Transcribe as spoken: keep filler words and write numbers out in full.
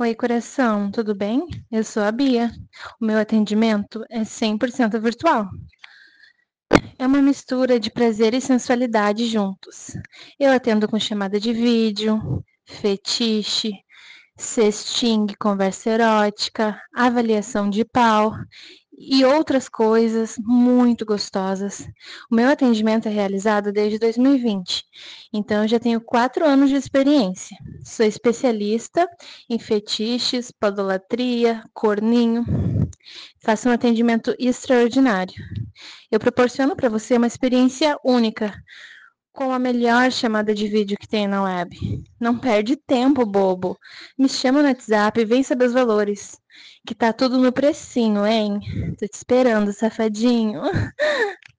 Oi, coração, tudo bem? Eu sou a Bia. O meu atendimento é cem por cento virtual. É uma mistura de prazer e sensualidade juntos. Eu atendo com chamada de vídeo, fetiche, sexting, conversa erótica, avaliação de pau e outras coisas muito gostosas. O meu atendimento é realizado desde dois mil e vinte, então eu já tenho quatro anos de experiência. Sou especialista em fetiches, podolatria, corninho. Faço um atendimento extraordinário. Eu proporciono para você uma experiência única, com a melhor chamada de vídeo que tem na web. Não perde tempo, bobo. Me chama no WhatsApp e vem saber os valores. Que tá tudo no precinho, hein? Tô te esperando, safadinho.